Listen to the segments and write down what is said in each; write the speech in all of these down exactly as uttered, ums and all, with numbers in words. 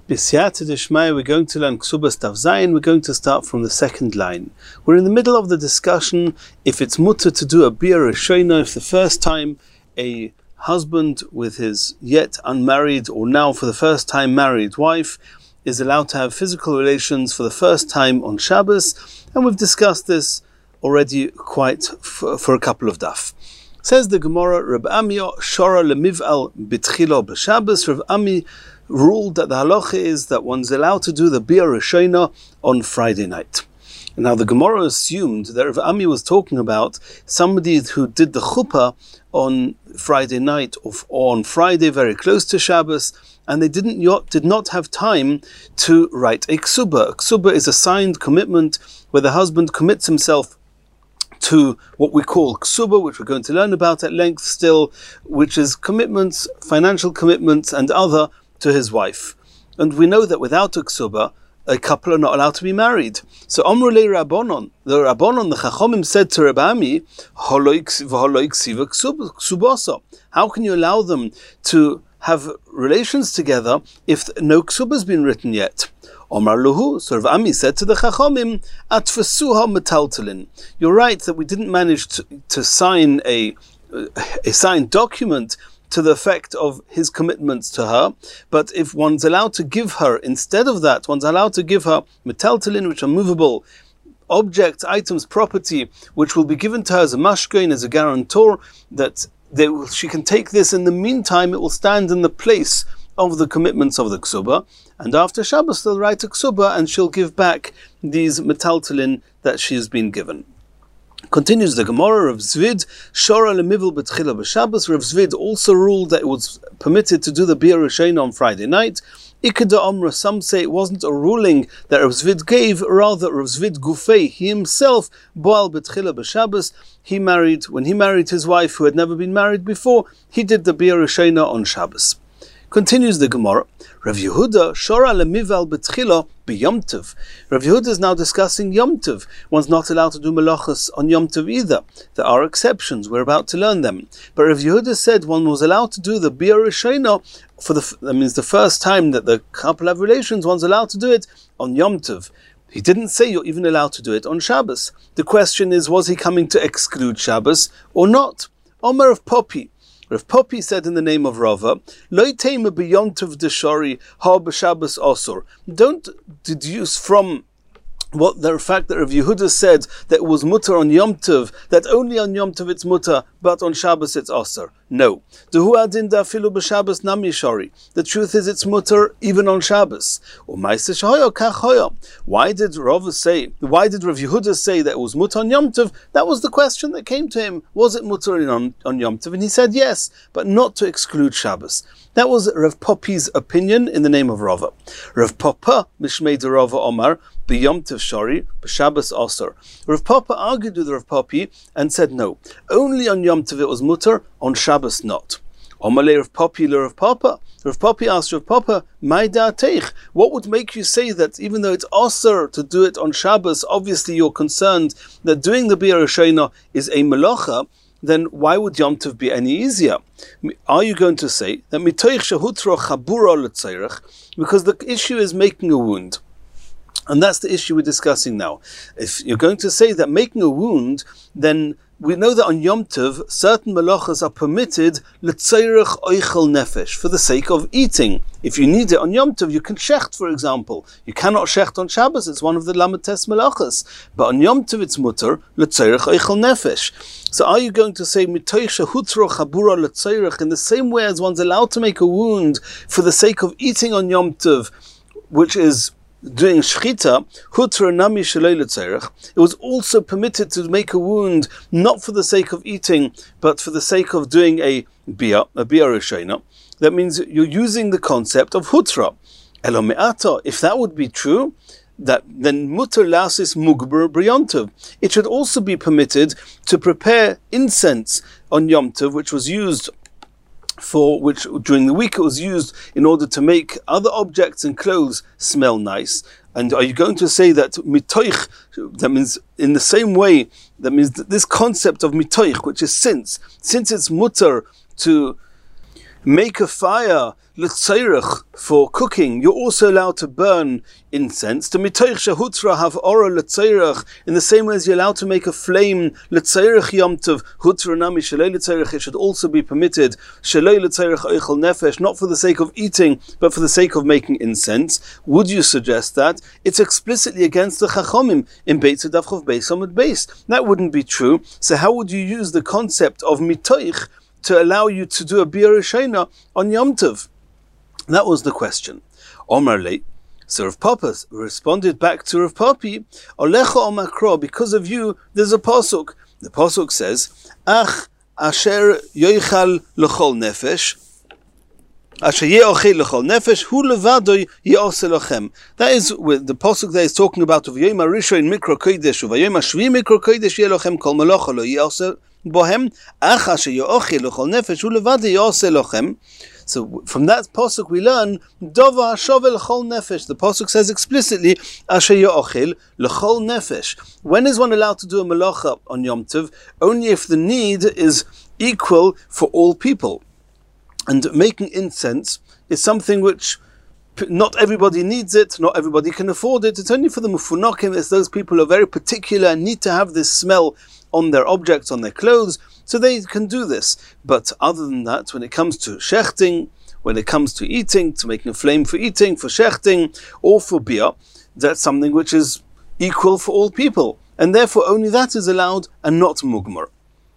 B'siyata d'shmaya, we're going to learn Ksubas Daf Zayin. We're going to start from the second line. We're in the middle of the discussion if it's mutter to do a Bia Rishona, if the first time a husband with his yet unmarried or now for the first time married wife is allowed to have physical relations for the first time on Shabbos, and we've discussed this already quite f- for a couple of daf. Says the Gemara, Reb Ami Shora lemiv'al b'tchilo b'Shabbos. Reb Ami ruled that the halacha is that one's allowed to do the Bia Rishona on Friday night. Now the Gemara assumed that Reb Ami was talking about somebody who did the chuppah on Friday night or on Friday very close to Shabbos, and they didn't did not have time to write a ksuba. A ksuba is a signed commitment where the husband commits himself to what we call ksuba, which we're going to learn about at length still, which is commitments, financial commitments and other to his wife. And we know that without a ksuba, a couple are not allowed to be married. So Amru le Rabbanon, the Rabbanon, the Chachomim said to Reb Ami, how can you allow them to have relations together if no ksuba has been written yet? Omar Luhu, so Reb Ami said to the Chachomim, Atfasuha metaltalin. You're right that we didn't manage to, to sign a, a signed document to the effect of his commitments to her, but if one's allowed to give her, instead of that, one's allowed to give her metaltalin, which are movable objects, items, property, which will be given to her as a mashkein, as a guarantor, that they will, she can take this. In the meantime, it will stand in the place of the commitments of the ksuba, and after Shabbos they'll write a ksuba and she'll give back these metaltalin that she has been given. Continues the Gemara, Rav Zvid, Shora lemivul b'tchila b'Shabbos. Rav Zvid also ruled that it was permitted to do the Bia Rishona on Friday night. Ikeda Omra, some say it wasn't a ruling that Rav Zvid gave, rather Rav Zvid Gufei, he himself, Boal b'tchila b'Shabbos, he married, when he married his wife who had never been married before, he did the Bia Rishona on Shabbos. Continues the Gemara, Rav Yehuda, Shora lemival b'tchila b'Yom Tov. Rav Yehuda is now discussing Yom Tov. One's not allowed to do melachos on Yom Tov either. There are exceptions, we're about to learn them. But Rav Yehuda said one was allowed to do the Bia Rishona for the, that means the first time that the couple have relations, one's allowed to do it on Yom Tov. He didn't say you're even allowed to do it on Shabbos. The question is, was he coming to exclude Shabbos or not? Omer of Poppy. Rav Poppy said in the name of Rava, Lo teima b'Yom Tov deshari ha b'Shabbos osur. Don't deduce from what the fact that Rav Yehuda said that it was mutter on Yom Tov, that only on Yom Tov it's mutter, but on Shabbos it's osur. No. Dehu adin dafilu b'Shabbos nami shari. The truth is it's mutter even on Shabbos. U'maisa shahoyo kach hoyo. Why did Rava say, why did Rav Yehuda say that it was mutter on Yom Tov? That was the question that came to him. Was it mutter on, on Yom Tov? And he said yes, but not to exclude Shabbos. That was Rav Poppy's opinion in the name of Rava. Rav Papa, Mishmei de Rava Omar, b'Yom Tov shari, b'Shabbos osur. Rav Papa argued with Rav Poppy and said no, only on Yom Tov it was mutter, on Shabbos not. Omalei Rav Poppy le Rav Papa. Rav Poppy asked Rav Papa, "My da'ateich, what would make you say that even though it's osur to do it on Shabbos, obviously you're concerned that doing the Bia Rishona is a melacha, then why would Yom Tov be any easier? Are you going to say that mitoich shehutro chabura l'tzairach, because the issue is making a wound? And that's the issue we're discussing now. If you're going to say that making a wound, then we know that on Yom Tov, certain melachas are permitted l'tzairach oichel nefesh, for the sake of eating. If you need it on Yom Tov, you can shecht, for example. You cannot shecht on Shabbos, it's one of the lamates melachas. But on Yom Tov it's mutter, l'tzairach oichel nefesh. So are you going to say, mitoich shehutro chabura l'tzairach, in the same way as one's allowed to make a wound for the sake of eating on Yom Tov, which is doing shchita, hutra nami shalei l'tzairach, it was also permitted to make a wound not for the sake of eating, but for the sake of doing a bia, a bia rishona. That means you're using the concept of hutra. Elo me'ata, if that would be true, that then mutter lasis mugber b'Yom Tov. It should also be permitted to prepare incense on Yom Tov, which was used for which during the week it was used in order to make other objects and clothes smell nice. And are you going to say that mitoich, that means in the same way, that means that this concept of mitoich, which is since, since it's mutter to make a fire l'tzairich for cooking, you're also allowed to burn incense. To mitoich shehutra have ora l'tzairich, in the same way as you're allowed to make a flame l'tzairich yom tov hutra nami shalei l'tzairich, it should also be permitted shalei l'tzairich oichel nefesh, not for the sake of eating, but for the sake of making incense. Would you suggest that? It's explicitly against the Chachomim in Beit Daf Chav Beis Amud Beis. That wouldn't be true. So how would you use the concept of mitoich to allow you to do a Bia Rishena on Yom Tov? That was the question. Omar Le, so Rav Papa responded back to Rav Papi, Olecha Omakro, because of you, there's a pasuk. The pasuk says, Ach asher yoichal l'chol nefesh, asher ye'ochel l'chol nefesh, hu levado ye'ose lochem. That is, with the pasuk there is talking about V'yom Rishon Mikra Kodesh, V'yom Shvi Mikra Kodesh ye'lochem kol melacha lo ye'ose bohem, Ach asher ye'ochel l'chol nefesh, hu levado ye'ose lochem. So from that pasuk we learn Dova Shovel L'chol Nefesh. The pasuk says explicitly Asher Yochel L'chol Nefesh. When is one allowed to do a malacha on Yom Tov? Only if the need is equal for all people. And making incense is something which not everybody needs it, not everybody can afford it. It's only for the mufunakim, it's those people who are very particular and need to have this smell on their objects, on their clothes, so they can do this. But other than that, when it comes to shechting, when it comes to eating, to making a flame for eating, for shechting, or for beer, that's something which is equal for all people. And therefore only that is allowed and not mugmar.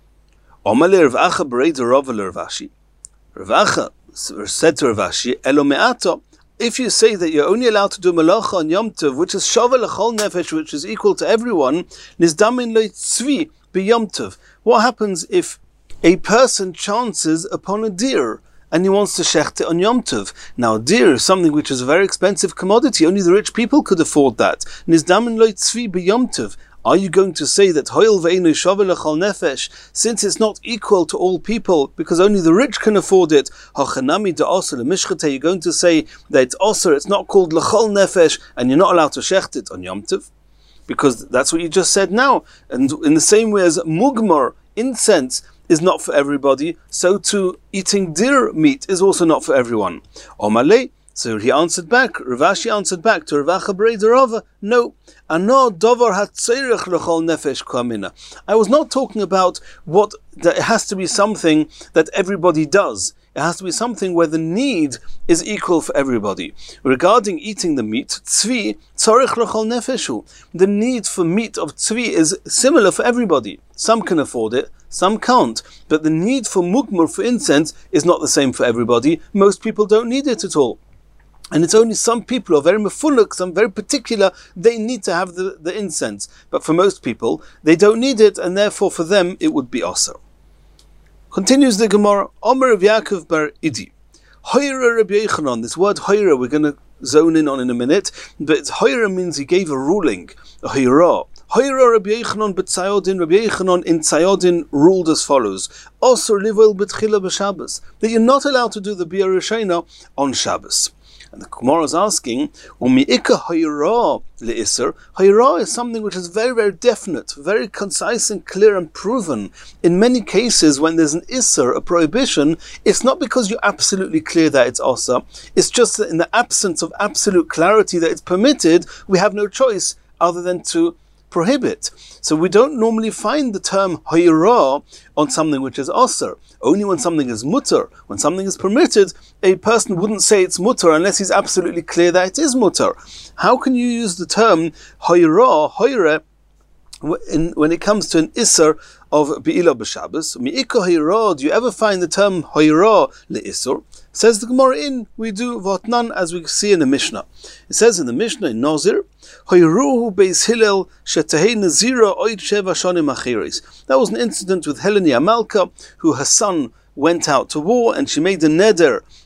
Omale Rav Acha Bereida Rava Rav Ashi. Rav Acha said to Rav Ashi, Elo me'ata, if you say that you're only allowed to do malacha on Yom Tov, which is shovel l'chol nefesh, which is equal to everyone, nizdamin lo tzvi b'Yom Tov. What happens if a person chances upon a deer and he wants to shecht it on Yom Tov? Now, a deer is something which is a very expensive commodity. Only the rich people could afford that. Nizdamin lo tzvi b'Yom Tov. Are you going to say that hoil ve'enu shovel l'chol nefesh, since it's not equal to all people, because only the rich can afford it, hachanami da'asr l'mishchate, you're going to say that it's asr, it's not called l'chol nefesh, and you're not allowed to shecht it on Yom Tov? Because that's what you just said now. And in the same way as mugmar, incense, is not for everybody, so too eating deer meat is also not for everyone. Omalei, so he answered back, Rav Ashi answered back to Rav Acha Bereida Rava, no, ano davar hatzeirich l'chol nefesh kamina. I was not talking about what, that it has to be something that everybody does. It has to be something where the need is equal for everybody. Regarding eating the meat, tzvi, tzarich l'chol nefeshu. The need for meat of tzvi is similar for everybody. Some can afford it, some can't. But the need for mugmar, for incense, is not the same for everybody. Most people don't need it at all. And it's only some people who are very mefuluk, some very particular, they need to have the, the incense. But for most people, they don't need it, and therefore for them it would be also. Continues the Gemara, Omer Rav Yaakov bar Idi. Hoira Rabbi Yochanan, this word Hoira we're going to zone in on in a minute, but Hoira means he gave a ruling, a Hoira. Hoira Rabbi Yochanan b'tzayodin, Rabbi Yochanan in Tzayodin ruled as follows, Osur livol b'tchila b'Shabbos, that you're not allowed to do the Bia Rishena on Shabbos. And the Gemara is asking, Umi'ika hayra le'isr. Hayra is something which is very, very definite, very concise and clear and proven. In many cases, when there's an isr, a prohibition, it's not because you're absolutely clear that it's asa. It's just that in the absence of absolute clarity that it's permitted, we have no choice other than to prohibit. So we don't normally find the term hayra on something which is asr. Only when something is mutter, when something is permitted, a person wouldn't say it's mutter unless he's absolutely clear that it is mutter. How can you use the term hayra, hayra, when it comes to an isser of Be'ilah b'Shabbos? Mi'ika hayra, do you ever find the term hayra le'isser? Says the Gemara in, we do votnan as we see in the Mishnah. It says in the Mishnah in Nazir, hayruhu beis Hillel shetahei nazira oid sheva shonim achiris. That was an incident with Helena Amalka, who her son went out to war and she made a neder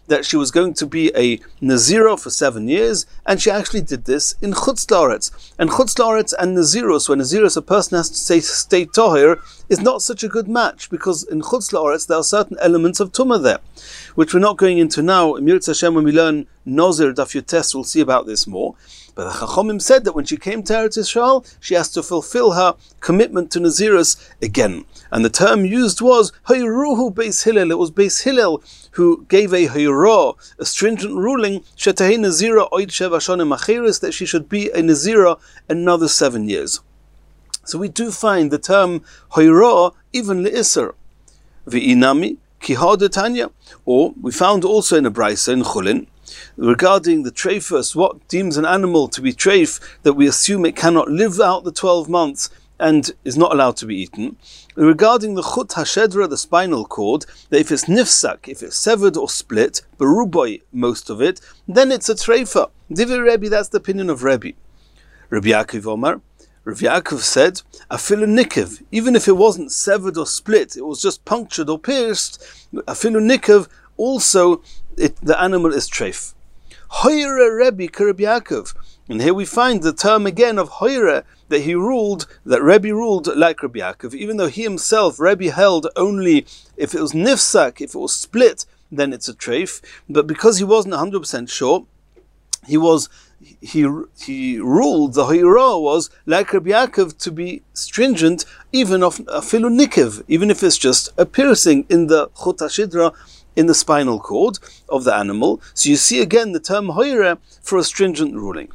that she was going to be a Nazira for seven years, and she actually did this in Chutz La'aretz. And Chutz La'aretz and Nazirus, when Nazirus, a person has to say stay Tohir, is not such a good match, because in Chutz La'aretz there are certain elements of Tumah there, which we're not going into now. In Yirtzeh Hashem, when we learn Nozir, Daf Yotes, we'll see about this more. But the Chachomim said that when she came to Eretz Yisrael, she has to fulfill her commitment to Nazirus again. And the term used was Hayruhu Beis Hillel. It was Beis Hillel who gave a Hayrah, a stringent ruling, Shetahei Nazira Oid Sheva Shonim Acheres, that she should be a Nazira another seven years. So we do find the term Hayrah even Le'isr. V'inami Kihad Tanya. Or we found also in a Braisa in Chulin, regarding the treifus, what deems an animal to be treif, that we assume it cannot live out the twelve months and is not allowed to be eaten. Regarding the chut hashedra, the spinal cord, that if it's nifsak, if it's severed or split, beruboy, most of it, then it's a treifa. Divi Rebbe, that's the opinion of Rebbe. Rabbi Yaakov Omar, Rabbi Yaakov said, afilu nikev, even if it wasn't severed or split, it was just punctured or pierced, afilu nikev, also it, the animal is treif. Hoyre Rebbe ka Rabbi Yaakov. And here we find the term again of Hoyre, that he ruled, that Rebbe ruled like Rabbi Yaakov, even though he himself, Rebbe, held only if it was nifsak, if it was split, then it's a treif. But because he wasn't one hundred percent sure, he was he he ruled, the Hoyra was like Rabbi Yaakov, to be stringent even of afilu nikev, even if it's just a piercing in the chut hashidra, in the spinal cord of the animal. So you see again the term Hoyre for a stringent ruling.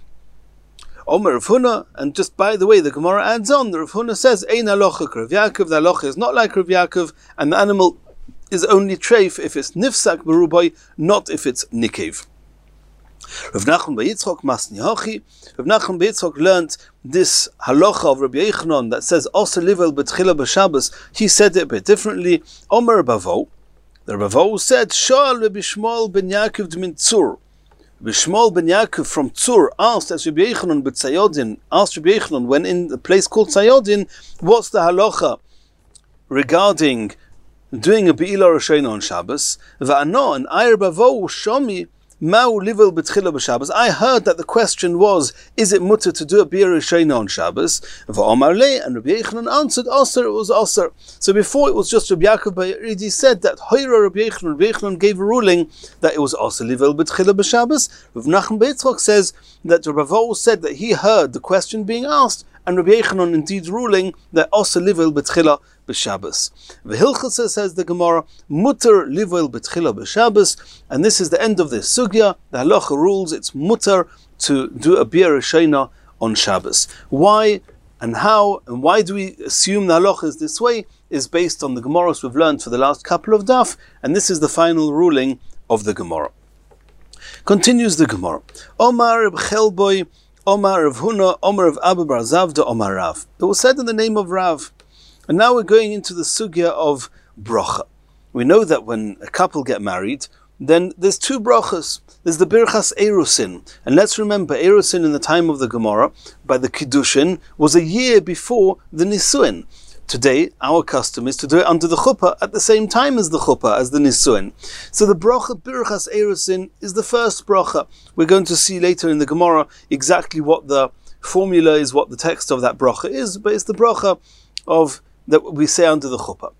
Omer Rav Huna, and just by the way, the Gemara adds on, the Rav Huna says, Ein halocha Rav Yaakov, the halocha is not like Rav Yaakov, and the animal is only treif if it's nifsak berubai, not if it's nikev. Rav Nachman bar Yitzchok Masni Hachi. Rav Nachman bar Yitzchok learned this halacha of Rabbi Yochanan that says Oser livel b'tchila b'Shabbos. He said it a bit differently. Omer Bavo, the Ravo said, Sha'al Rabbi Shmuel ben Yaakov d'min Tzur. Rabbi Shmuel ben Yaakov from Tzur asked, as Rabbi Yochanan b'Tzayodin, asked Rabbi Yochanan, when in a place called Tzayodin, what's the halacha regarding doing a Be'ilah Roshana on Shabbos? Va'ano, and Ayr Bavo Shomi, Ma'u livel b'tchila b'Shabbos. I heard that the question was, is it mutter to do a Be'ilah Roshana on Shabbos? Va'omar le, and Rabbi Yochanan answered, Aser, it was Aser. So before it was just Rabbi Yaakov bar Yidi said that Hoyra Rabbi Yochanan, Rabbi Yochanan gave a ruling that it was Aser livel b'tchila b'Shabbos. Rav Nachman bar Yitzchok says that Rabbi Avo said that he heard the question being asked, and Rabbi Yochanan indeed ruling that Aser livel b'tchila b'Shabbos. V'hilchasa, says the Gemara, mutter livel b'tchila b'Shabbos, and this is the end of this sugya. The halacha rules it's mutter to do a Be'ilah Roshana on Shabbos. Why and how and why do we assume the halacha is this way is based on the Gemaras we've learned for the last couple of daf, and this is the final ruling of the Gemara. Continues the Gemara. Omar Reb Chelboy, Omar Rav Huna, Omar of Abba bar Zavda, Omar Rav. It was said in the name of Rav. And now we're going into the sugya of bracha. We know that when a couple get married, then there's two brachas. There's the Birchas Erusin. And let's remember, Erusin in the time of the Gemara, by the Kiddushin, was a year before the Nisuin. Today, our custom is to do it under the chuppah at the same time as the chuppah, as the Nisuin. So the bracha Birchas Erusin is the first bracha. We're going to see later in the Gemara exactly what the formula is, what the text of that bracha is, but it's the bracha of that we say under the chuppah.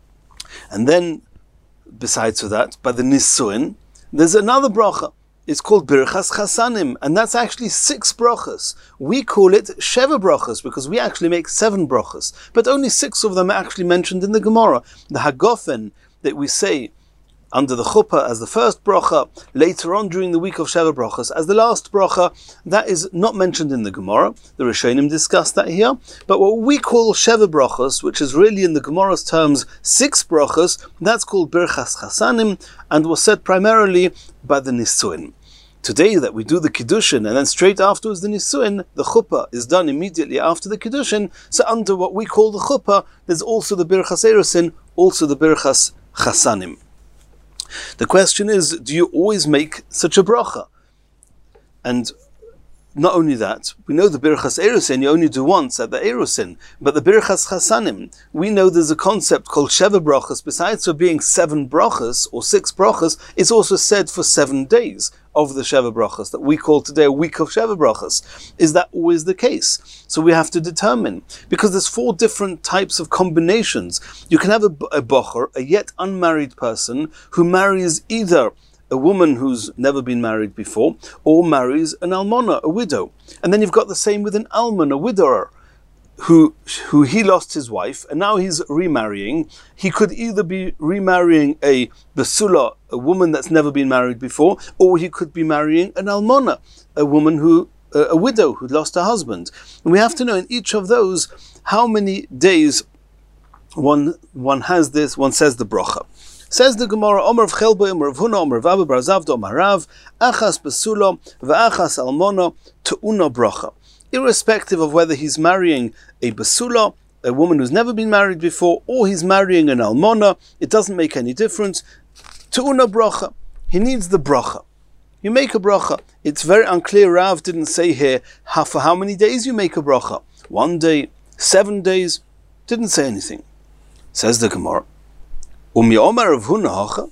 And then, besides for that, by the Nisuin, there's another bracha. It's called Birchas Chasanim, and that's actually six brachas. We call it Sheva brachas because we actually make seven brachas, but only six of them are actually mentioned in the Gemara. The Hagofen that we say under the chuppah as the first bracha, later on during the week of Sheva brachas as the last bracha, that is not mentioned in the Gemara. The Rishonim discussed that here. But what we call Sheva brachas, which is really in the Gemara's terms six brachas, that's called Birchas Chasanim, and was said primarily by the Nisuin. Today that we do the Kiddushin, and then straight afterwards the Nisuin, the chuppah is done immediately after the Kiddushin, so under what we call the chuppah, there's also the Birchas Erusin, also the Birchas Chasanim. The question is, do you always make such a bracha? And not only that, we know the Birchas Erusin you only do once at the Erusin, but the Birchas Chasanim, we know there's a concept called Sheva Brachas. Besides for being seven brachas or six brachas, it's also said for seven days of the Sheva Brachas, that we call today a week of Sheva Brachas. Is that always the case? So we have to determine, because there's four different types of combinations. You can have a, a bocher, a yet unmarried person, who marries either a woman who's never been married before, or marries an almona, a widow. And then you've got the same with an almon, a widower, who who he lost his wife, and now he's remarrying. He could either be remarrying a basula, a woman that's never been married before, or he could be marrying an almona, a woman who, uh, a widow who lost her husband. And we have to know in each of those how many days one one has this, one says the bracha. Says the Gemara, Omer of Chelbo, Omer of Huna, Omer of Abba, Bar Zavda, Omer Rav, Achas Basula, V'achas Almona, Tu'una Bracha. Irrespective of whether he's marrying a Basula, a woman who's never been married before, or he's marrying an Almona, it doesn't make any difference. Tu'una Bracha. He needs the Bracha. You make a Bracha. It's very unclear, Rav didn't say here, how, for how many days you make a Bracha. One day, seven days, didn't say anything. Says the Gemara, Umi Omer of Huna,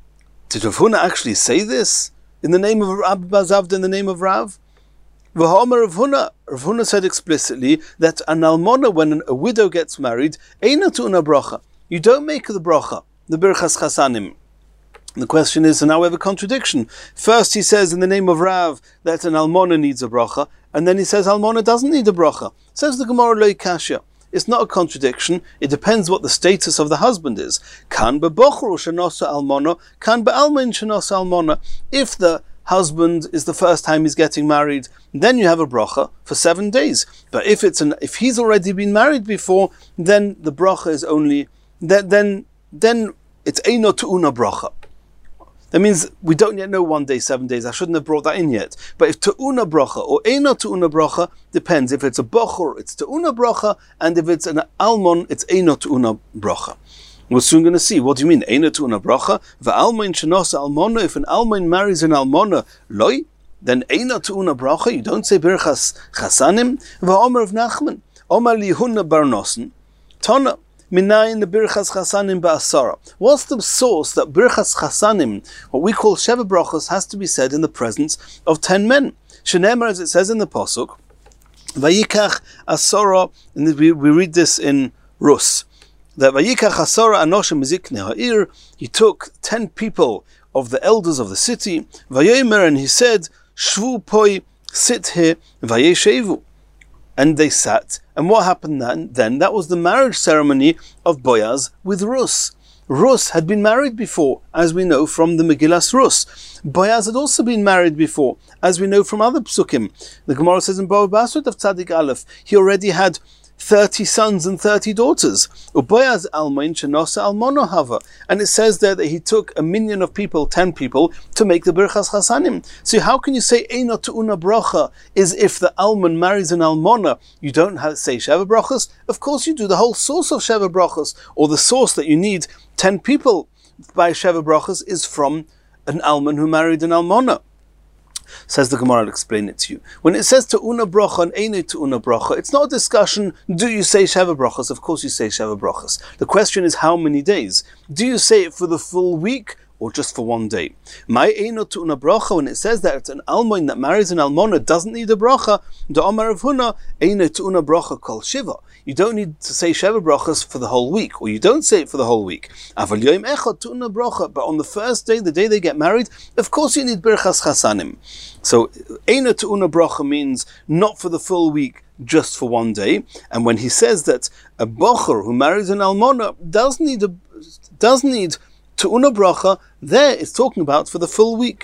did Rav Huna actually say this in the name of Abba Zavda, in the name of Rav? V'Omer of Huna, Rav Huna said explicitly that an almona, when a widow gets married, eina tu'una bracha. You don't make the bracha, the birchas chasanim. The question is, so now we have a contradiction. First he says in the name of Rav that an almona needs a bracha, and then he says almona doesn't need a bracha. Says the Gemara lo kasha. It's not a contradiction. It depends what the status of the husband is. Kan be'bochru shenosa almona, kan be'almin shenosa almona. If the husband is the first time he's getting married, then you have a bracha for seven days. But if it's an if he's already been married before, then the bracha is only then then then it's eino tu'una bracha. That means we don't yet know one day, seven days. I shouldn't have brought that in yet. But if tu'una bracha or eino tu'una bracha, depends. If it's a bochur, it's tu'una bracha, and if it's an almon, it's eino tu'una bracha. We're soon going to see. What do you mean? Eino tu'una bracha? V'almon shenos almona. If an almon marries an almona, loy, then eino tu'una bracha. You don't say birchas chasanim. V'omer of Nachman, Omer lihuna barnosen, tona. Minayin the birchas chasanim ba'asara. What's the source that birchas chasanim, what we call sheva brachos, has to be said in the presence of ten men? Shenemar, as it says in the pasuk, vayikach asara, and we, we read this in Rus, that vayikach asara anoshim miziknei ha'ir, he took ten people of the elders of the city, vayomer, and he said, shvu poi, sit here, vayeshevu. And they sat. And what happened then? Then that was the marriage ceremony of Boaz with Rus. Rus had been married before, as we know from the Megillas Rus. Boaz had also been married before, as we know from other psukim. The Gemara says in Bava Basra of Tzadik Aleph, he already had thirty sons and thirty daughters. Boaz almoin shenosa almono hava. And it says there that he took a minion of people, ten people, to make the birchas chasanim. So how can you say eino tu'una bracha is if the almon marries an almona? You don't have, say sheva brachas? Of course you do. The whole source of sheva brachas, or the source that you need ten people by sheva brachas, is from an almon who married an almona. Says the Gemara, I'll explain it to you. When it says tu'una bracha and eino tu'una bracha, it's not a discussion, do you say sheva brachas? Of course you say sheva brachas. The question is how many days? Do you say it for the full week or just for one day? My eino tu'una bracha, when it says that it's an almoin that marries an almona doesn't need a bracha, the Omar of Huna, eino tu'una bracha kol shiva. You don't need to say sheva brachas for the whole week, or you don't say it for the whole week. Aval yoim echad tu'una bracha, but on the first day, the day they get married, of course you need birchas chasanim. So eino tu'una bracha means not for the full week, just for one day. And when he says that a bocher who marries an almona does need a does need tu'una bracha, there it's talking about for the full week.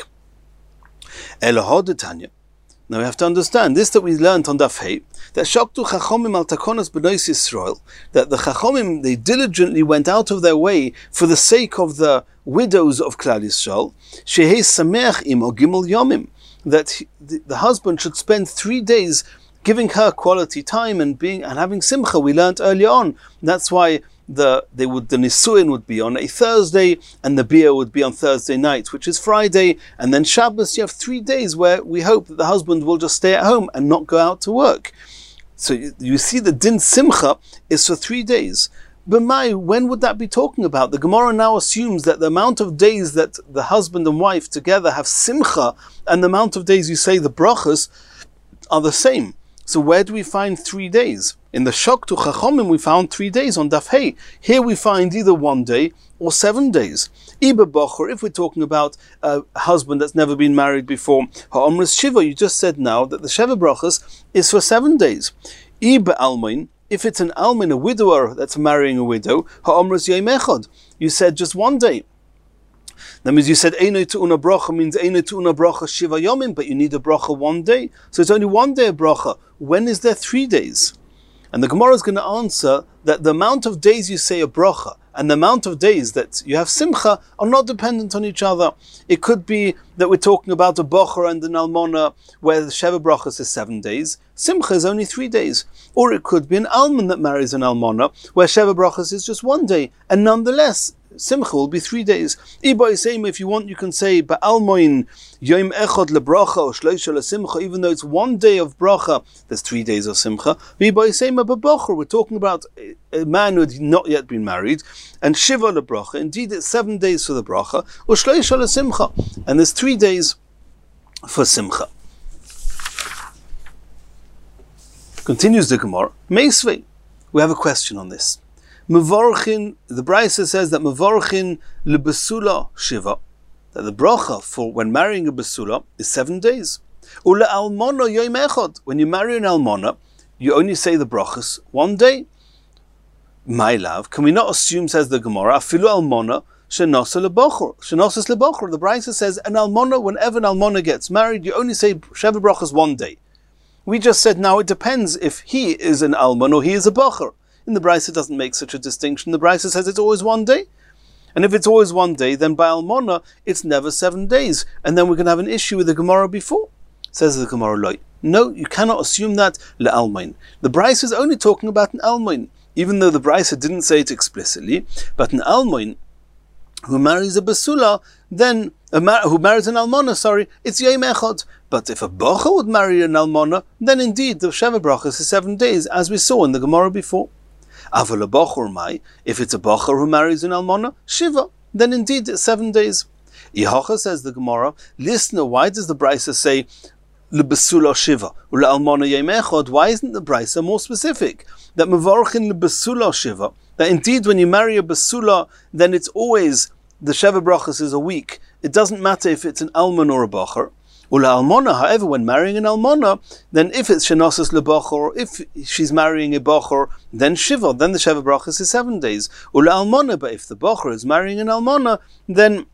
Elahod Tanya. Now we have to understand this that we learned on Daf Hey, that Shaktu Chachomim al Takonas B'nais Yisrael, that the Chachomim, they diligently went out of their way for the sake of the widows of Klal Yisrael, Shehei Sameach im o Gimel Yomim, that he, the, the husband should spend three days giving her quality time and being and having simcha. We learned earlier on. That's why the they would the nisuin would be on a Thursday, and the bia would be on Thursday night, which is Friday, and then Shabbos. You have three days where we hope that the husband will just stay at home and not go out to work. So you, you see, the din simcha is for three days. But my, when would that be talking about? The Gemara now assumes that the amount of days that the husband and wife together have simcha and the amount of days you say the brachas are the same. So where do we find three days? In the Shoktu Chachomim we found three days on Daf Hey. Here we find either one day or seven days. Iba Bocher, if we're talking about a husband that's never been married before, Ha'omris Shiva, you just said now that the Sheva Brachas is for seven days. Iba Almoin, if it's an almin, a widower that's marrying a widow, ha'omros yom echad, you said just one day. That means you said eino tu'una bracha means eino tu'una bracha shiva yomim, but you need a bracha one day. So it's only one day of bracha. When is there three days? And the Gemara is going to answer that the amount of days you say a bracha and the amount of days that you have simcha are not dependent on each other. It could be that we're talking about a bocher and an almona where the sheva brachas is seven days, simcha is only three days. Or it could be an almon that marries an almona where sheva brachas is just one day, and nonetheless simcha will be three days. If you want, you can say ba'almoin yom echad lebracha or shloisha lesimcha. Even though it's one day of bracha, there's three days of simcha. We're talking about a man who had not yet been married, and shiva lebracha. Indeed, it's seven days for the bracha or shloisha lesimcha, and there's three days for simcha. Continues the Gemara. Meisvei, we have a question on this. Mevorchin, the Brisa says that Mevorchin lebesula shiva, that the bracha for when marrying a besula is seven days. Ule almona yom echad, when you marry an almona, you only say the brachas one day. My love, can we not assume, says the Gemara, afilu almona shenasa lebocher, shenasas lebocher. The Brisa says an almona, whenever an almona gets married, you only say sheva brachas one day. We just said now it depends if he is an almon or he is a bocher. In the Brisa it doesn't make such a distinction. The Brisa says it's always one day. And if it's always one day, then by almona, it's never seven days. And then we're going to have an issue with the Gemara before. Says the Gemara, Loi. No, you cannot assume that le'almain. The Brisa is only talking about an almain, even though the Brisa didn't say it explicitly. But an almain who marries a basula, then a mar- who marries an almona, sorry, it's yom echad. But if a bocher would marry an almona, then indeed the sheva brachas is seven days, as we saw in the Gemara before. Aval a bocher mai, if it's a bocher who marries an almona, shiva, then indeed it's seven days. Ihocha, says the Gemara, listener, why does the Brisa say lebesula shiva ula almona yom echad? Why isn't the Brisa more specific? That mevorchin lebesula shiva, that indeed when you marry a basula, then it's always the sheva brachas is a week. It doesn't matter if it's an almon or a bocher. Ula almona, however, when marrying an almona, then if it's shenosas lebocher, or if she's marrying a bocher, then shiva, then the sheva brachas is seven days. Ula almona, but if the bocher is marrying an almona, then,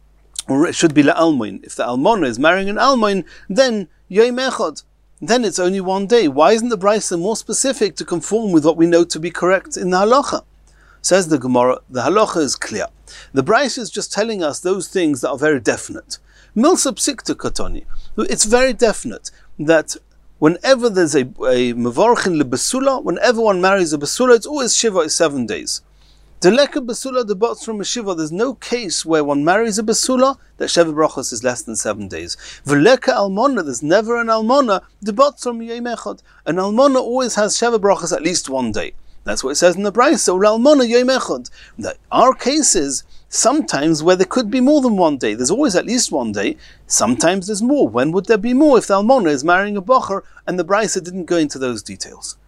or it should be la almoin. If the almona is marrying an almoin, then yom echad. Then it's only one day. Why isn't the Brisa more specific to conform with what we know to be correct in the halacha? Says the Gemara, the halacha is clear. The Brisa is just telling us those things that are very definite. Milsa psikta katoni. It's very definite that whenever there's a, a mevorchin lebesula, whenever one marries a besula, it's always shiva is seven days. Deleka besula debots from a shiva. There's no case where one marries a besula that sheva brachos is less than seven days. Veleka almona, there's never an almona debots from yom echad. An almona always has sheva brachos at least one day. That's what it says in the Brisa. Almona yom echad. There are cases sometimes where there could be more than one day. There's always at least one day. Sometimes there's more. When would there be more if the almona is marrying a bocher? And the Brisa didn't go into those details.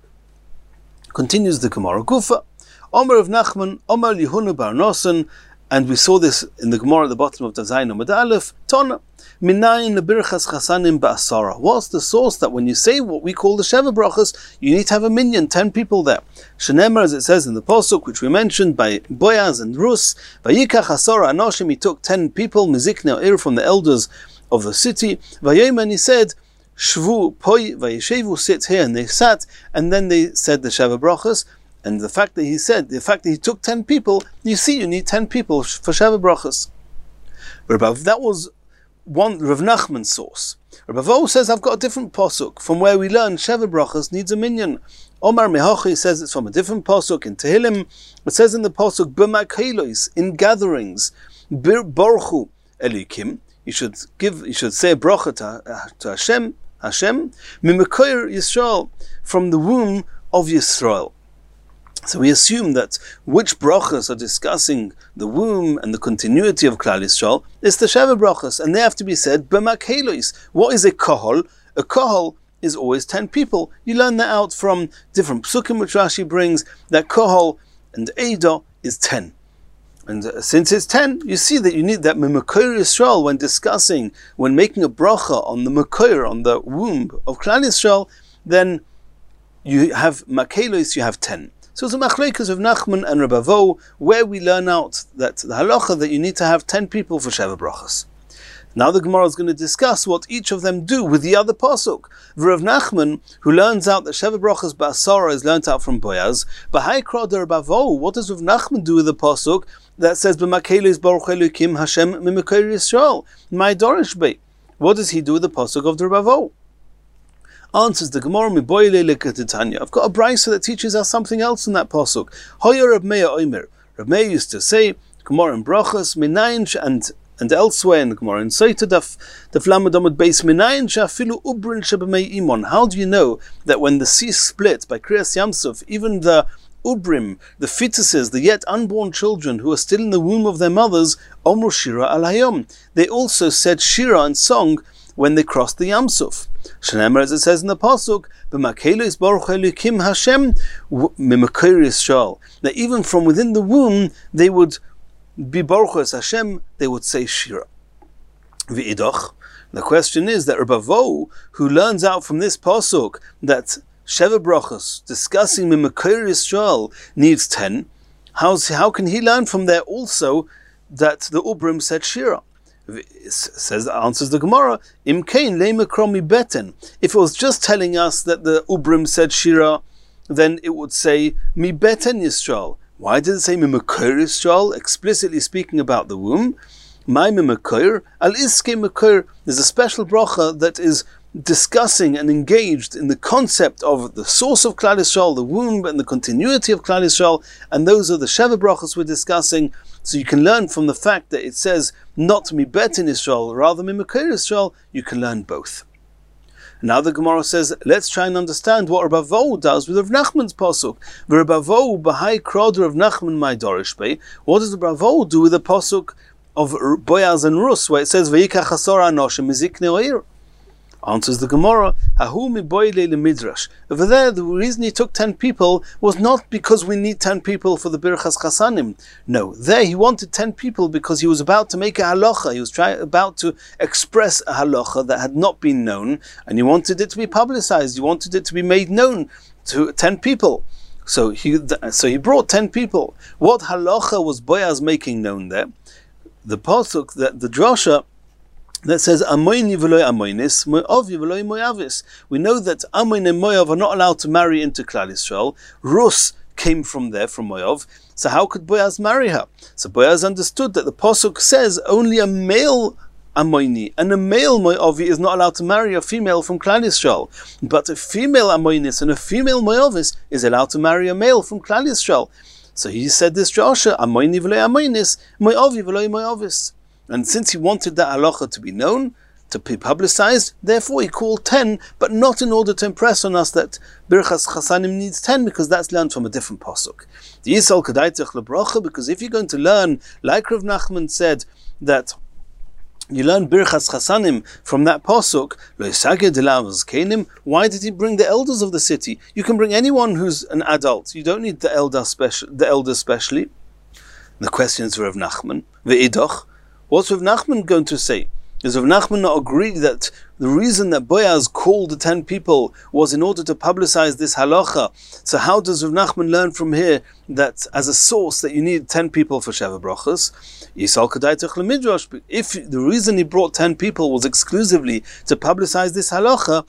Continues the Gemara. Gufa. Omer of Nachman, Omer Yehuna bar Noson, and we saw this in the Gemara at the bottom of Dazayin Amud Aleph, Tona, Minayin lebirchas chasanim ba'asara. What's the source that when you say what we call the Sheva Brachas, you need to have a minyan, ten people there? Shenemar, as it says in the Pasuk, which we mentioned, by Boaz and Rus, Vayikach asara anoshim, he took ten people, Mizikne Ir, from the elders of the city, Vayomen, he said, Shvu poi vayeshevu, sit here, and they sat, and then they said the Sheva Brachas. And the fact that he said, the fact that he took ten people, you see, you need ten people for Sheva Brachas. That was one Rav Nachman's source. Rabbi Vo says, I've got a different posuk from where we learn Sheva Brachas needs a minyan. Omar Mehochi says it's from a different posuk in Tehillim. It says in the posuk, B'makhelos, in gatherings, Bir Borchu Elikim. You should give, you should say a bracha to, to Hashem, Hashem, Mimekoyer Yisrael, from the womb of Yisrael. So we assume that which brachas are discussing the womb and the continuity of Klal Yisrael is the Sheva brachas, and they have to be said b'makhelos. What is a kohol? A kohol is always ten people. You learn that out from different psukim which Rashi brings, that kohol and Eidah is ten. And uh, since it's ten, you see that you need that Mekoyer Yisrael when discussing, when making a bracha on the Mekoyer, on the womb of Klal Yisrael, then you have makhelos, you have ten. So it's a machlekes of Nachman and Rabbi Vo, where we learn out that the halacha that you need to have ten people for Sheva brachas. Now the Gemara is going to discuss what each of them do with the other pasuk. Rav Nachman, who learns out that Sheva brachas ba'asara is learnt out from Boaz, b'haikra de Rabbi Vo, what does Rav Nachman do with the pasuk that says b'makhelos baruch Elokim Hashem mimekoyer Yisrael my dorish be? What does he do with the pasuk of the Rabbi Vo? Answers the Gemara, Miboyle lekatitanya. I've got a brayso that teaches us something else in that pasuk. Hoyer Reb Meir Omer. Reb Meir used to say, Gemara in Brachas, Minayin and and elsewhere in the Gemara in Soita Daf Daf Lamed Amud Beis, Minayin shafilu ubrin shebemei imon. How do you know that when the sea split by Kriyas Yamsuf, even the ubrim, the fetuses, the yet unborn children who are still in the womb of their mothers, Omru Shira al Hayom, they also said Shira and song when they crossed the Yamsuf. Shneimar, as it says in the pasuk, "B'makhelos baruch Elokim Hashem mimekoyer Yisrael." That even from within the womb they would be baruch Hashem. They would say Shira. V'idoch. The question is that Rabbi Vo, who learns out from this pasuk that Sheva brachos discussing mimekoyer Yisrael needs ten, how's, how can he learn from there also that the Ubrim said Shira? Says answers the Gemara, Im kain le'mekro mi beten. If it was just telling us that the Ubrim said Shira, then it would say mi beten Yisrael. Why did it say mi mekoyer Yisrael, explicitly speaking about the womb? My mi mekoyer al iske mekoyer. There's a special bracha that is discussing and engaged in the concept of the source of Klal Yisrael, the womb, and the continuity of Klal Yisrael, and those are the Sheva brachas we're discussing. So you can learn from the fact that it says not mi bet in Yisrael, rather mi mekoyer Yisrael. You can learn both. Now the Gemara says, let's try and understand what Rabbi Vo does with Rav Nachman's pasuk. Rabbi Vo b'hai krod Rav Nachman my dorish be. What does Rabbi Vo do with the pasuk of Boaz and Rus, where it says v'yikach asora anoshim miziknei oir? Answers the Gemara, Hahu mi boile le midrash. Over there, the reason he took ten people was not because we need ten people for the Birchas Chasanim. No, there he wanted ten people because he was about to make a halacha. He was try, about to express a halacha that had not been known, and he wanted it to be publicized. He wanted it to be made known to ten people. So he, so he brought ten people. What halacha was Boaz making known there? The pasuk, the, the drasha, that says Amoini v'loy Amoinis, Moavi v'loy Moavis. We know that Amoin and Moav are not allowed to marry into Klal Yisrael. Rus came from there, from Moav. So how could Boaz marry her? So Boaz understood that the pasuk says only a male Amoini and a male Moavi is not allowed to marry a female from Klal Yisrael. But a female Amoinis and a female Moavis is allowed to marry a male from Klal Yisrael. So he said this drasha, Amoini v'loy Amoinis, Moavi v'loy Moavis. And since he wanted that halacha to be known, to be publicized, therefore he called ten, but not in order to impress on us that Birchas Chasanim needs ten, because that's learned from a different pasuk. The Yisrael Kedaitach LeBracha, because if you're going to learn, like Rav Nachman said, that you learn Birchas Chasanim from that pasuk, why did he bring the elders of the city? You can bring anyone who's an adult. You don't need the elder special, the elders specially. The question is for Rav Nachman. Ve'idoch. What's Rav Nachman going to say? Does Rav Nachman not agree that the reason that Boaz called the ten people was in order to publicize this halacha? So how does Rav Nachman learn from here that as a source that you need ten people for Sheva brachas? Yisal Kedaitach LeMidrash. If the reason he brought ten people was exclusively to publicize this halacha,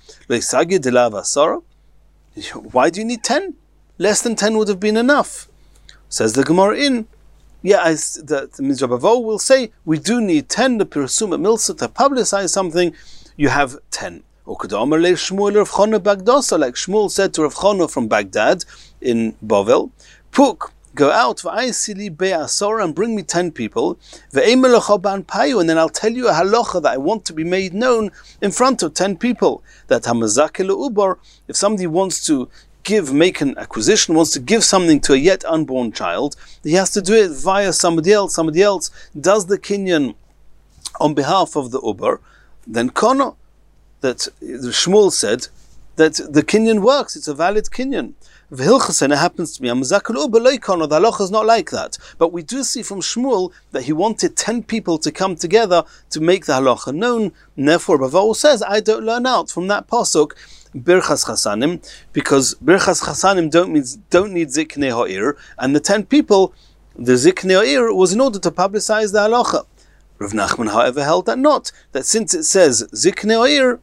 why do you need ten? Less than ten would have been enough. Says the Gemara in, yeah, as the, the Mizrah Bavo will say, we do need ten, the Pirasum at Milsa, to publicize something. you have ten. Or Kedamar le Shmuel Rav Chana Bagdasa, like Shmuel said to Rav Chana from Baghdad in Bavel, Puk, go out, v'aisili be'asora, and bring me ten people, ve'emelecha ban payu, and then I'll tell you a halacha that I want to be made known in front of ten people. That hamazake le'ubar, if somebody wants to give, make an acquisition, wants to give something to a yet unborn child, he has to do it via somebody else. Somebody else does the kinyan on behalf of the ubar. Then kono, that the Shmuel said that the kinyan works, it's a valid kinyan. V'hilchasena happens to be amazakul uber loikono. The halacha is not like that, but we do see from Shmuel that he wanted ten people to come together to make the halacha known. And therefore, Bavol says, I don't learn out from that pasuk birchas chasanim, because birchas chasanim don't mean don't need ziknei ha'ir, and the ten people, the ziknei ha'ir was in order to publicize the halacha. Rav Nachman, however, held that not, that since it says ziknei ha'ir,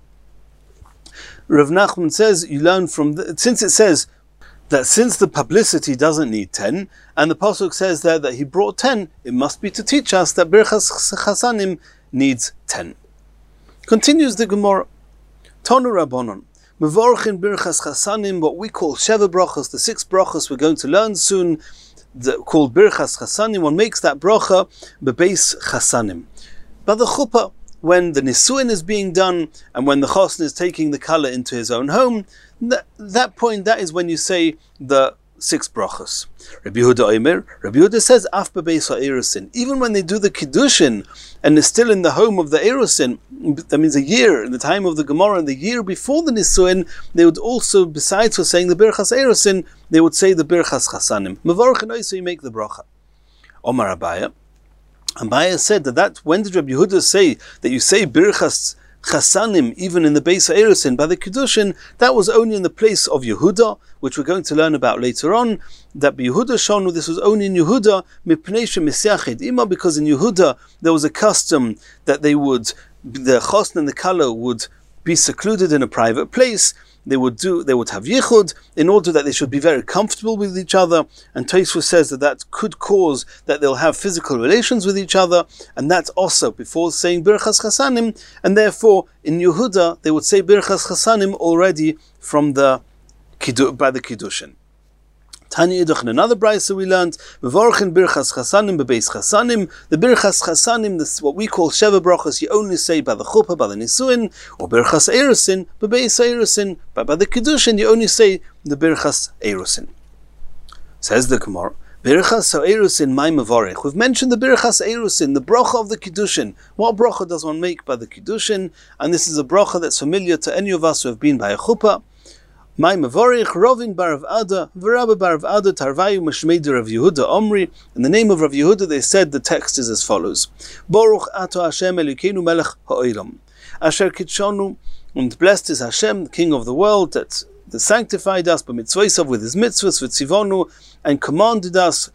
Rav Nachman says you learn from the, since it says that since the publicity doesn't need ten, and the pasuk says there that he brought ten, it must be to teach us that birchas chasanim needs ten. Continues the Gemara. Tonu Rabbanon, mevorchin birchas chasanim, what we call sheva brachas, the six brachas we're going to learn soon, the, called birchas chasanim. One makes that bracha bebeis chasanim, by the chuppah, when the nisuin is being done, and when the chosn is taking the kala into his own home. That, that point, that is when you say the six brachas. Rabbi Yehuda Omer, Rabbi Yehuda says, Af bebeis ha'erusin, even when they do the kiddushin and they're still in the home of the erusin, that means a year, in the time of the Gemara, and the year before the nisuin, they would also, besides for saying the birchas erusin, they would say the birchas chasanim. Mevorchin oiso, you make the bracha. Omar Abaya, Abaya said that, that when did Rabbi Yehuda say that you say birchas chasanim even in the Beis HaErusin by the Kiddushin? That was only in the place of Yehuda, which we're going to learn about later on, that by Yehuda Shonu, this was only in Yehuda, mipnei shemisiachid ima, because in Yehuda there was a custom that they would, the chosn and the kala would be secluded in a private place. They would do, they would have yichud in order that they should be very comfortable with each other. And Tosfos says that that could cause that they'll have physical relations with each other, and that's also before saying birchas chasanim. And therefore, in Yehuda they would say birchas chasanim already from the by the kiddushin. Tanya Yiduch, in another brayso we learned, mevorchin birchas chasanim bebeis chasanim. The birchas chasanim, this what we call sheva brachas, you only say by the chuppah, by the nisuin, or birchas erusin bebeis erusin. But by the kiddushin, you only say the birchas erusin. Says the Gemara, birchas erusin my mevorich. We've mentioned the birchas erusin, the bracha of the kiddushin. What bracha does one make by the kiddushin? And this is a bracha that's familiar to any of us who have been by a chuppah. My mevorich Rovin bar Rav Ada, v'Rabba bar Rav Ada tarvayu mashmeider Rav Yehuda Omri. In the name of Rav Yehuda, they said the text is as follows: Baruch ato Hashem Elokeinu melech ha'olam, asher kitshonu, and blessed is Hashem, the King of the world, that, that sanctified us b'mitzvosav with His mitzvahs, v'tzivonu, and commanded us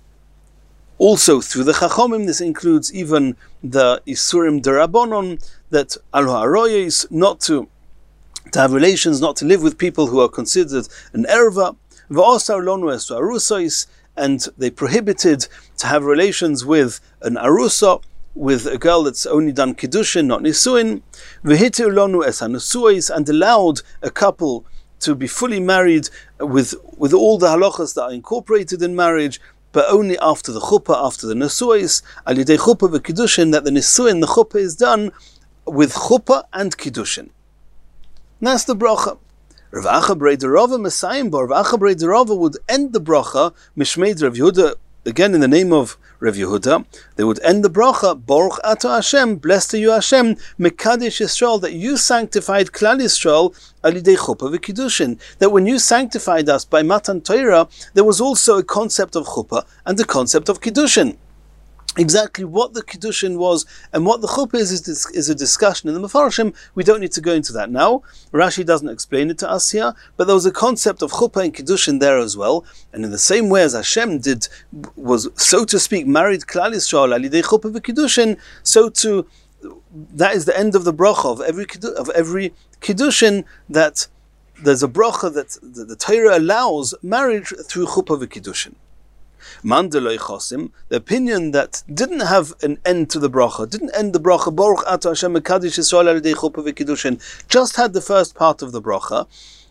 also through the Chachomim. This includes even the Isurim Derabonon, that al ha'aroyos, not to to have relations, not to live with people who are considered an erva, v'asar lonu es arusos, and they prohibited to have relations with an arusa, with a girl that's only done kiddushin, not nisuin, v'hitir lonu es hanusuos, and allowed a couple to be fully married with with all the halachas that are incorporated in marriage, but only after the chuppah, after the nisuos, al yidei chuppah v'kiddushin, that the nisuin, the chuppah is done with chuppah and kiddushin. That's the bracha. Rav Acha Breder Rava Messiah Bar Rav Acha Breder Rava would end the bracha Mishmeid Rav Yehuda, again in the name of Rav Yehuda. They would end the bracha Baruch Ato Hashem, blessed are you Hashem, Mekadesh Yisrael, that you sanctified Klal Yisrael al yidei chuppah v'kiddushin. That when you sanctified us by Matan Torah, there was also a concept of chuppah and a concept of kiddushin. Exactly what the kiddushin was and what the chuppah is, is is a discussion in the Mefarshim. We don't need to go into that now. Rashi doesn't explain it to us here, but there was a concept of chuppah and kiddushin there as well. And in the same way as Hashem did, was, so to speak, married Klal Yisrael al yidei chuppah v'kiddushin, so too, that is the end of the bracha of every of every kiddushin, that there's a bracha that the, the Torah allows marriage through chuppah v'kiddushin. Mandeloi chosim, the opinion that didn't have an end to the bracha, didn't end the bracha, Baruch Ato Hashem Mekadosh Yisrael Al Yedei Chuppah V'Kiddushin, just had the first part of the bracha.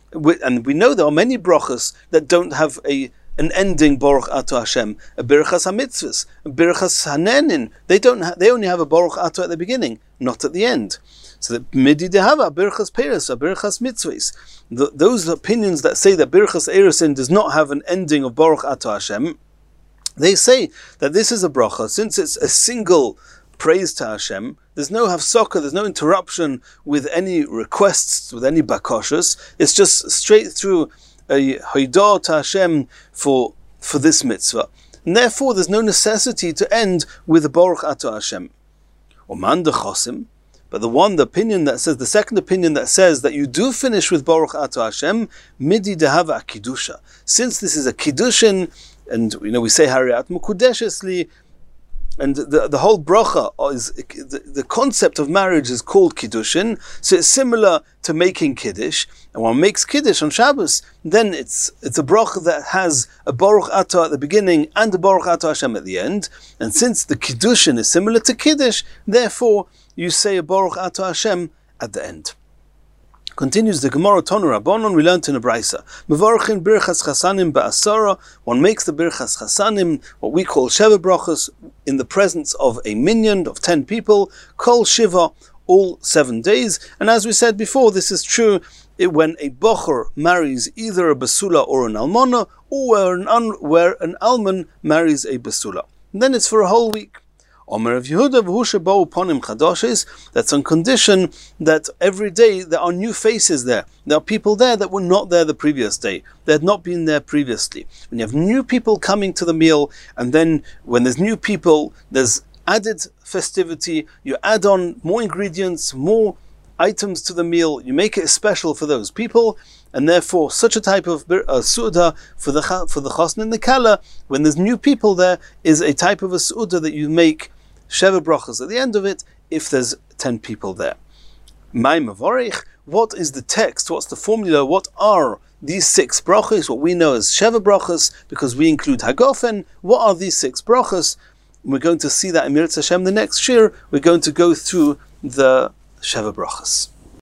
And we know there are many brachas that don't have a an ending Baruch Ato Hashem, a Birchas HaMitzvahs, a Birchas HaNenin. They don't. Ha- they only have a Baruch Ato at the beginning, not at the end. So that Midi Dehava, Birchas Peres, a Birchas Mitzvahs. The, those opinions that say that Birchas Eresin does not have an ending of Baruch Ato Hashem, they say that this is a bracha, since it's a single praise to Hashem, there's no hafsaka, there's no interruption with any requests, with any bakoshas. It's just straight through a hoidah to Hashem for, for this mitzvah. And therefore there's no necessity to end with a Baruch Ato Hashem. Or man dechosim, but the one, the opinion that says, the second opinion that says that you do finish with Baruch Ato Hashem, midi dehava kiddusha. Since this is a kiddushin, and you know we say Hariyat Mukudeshesli, and the, the whole bracha is the, the concept of marriage is called kiddushin, so it's similar to making kiddush. And one makes kiddush on Shabbos, then it's it's a bracha that has a Baruch Ato at the beginning and a Baruch Ato Hashem at the end. And since the kiddushin is similar to kiddush, therefore you say a Baruch Ato Hashem at the end. Continues the Gemara Tonu Rabbanon, we learned in a Braisa. Mevarchin birchas chasanim ba'asara. One makes the birchas chasanim, what we call sheva brachas, in the presence of a minyan of ten people. Kol shiva, all seven days. And as we said before, this is true it, when a bocher marries either a basula or an almana, or where an, un, where an alman marries a basula. And then it's for a whole week. Omer of Yehuda v'hu sheba'u ponim chadoshes. That's on condition that every day there are new faces there. There are people there that were not there the previous day. They had not been there previously. When you have new people coming to the meal, and then when there's new people, there's added festivity. You add on more ingredients, more items to the meal. You make it special for those people, and therefore such a type of uh, su'udah for the for the chosn and the kala, when there's new people there, is a type of a su'udah that you make sheva brachas at the end of it if there's ten people there. Mai mavorich, what is the text? What's the formula? What are these six brachas? What we know as sheva brachas, because we include hagofen. What are these six brachas? We're going to see that in Mirz Hashem the next shir. We're going to go through the sheva brachas.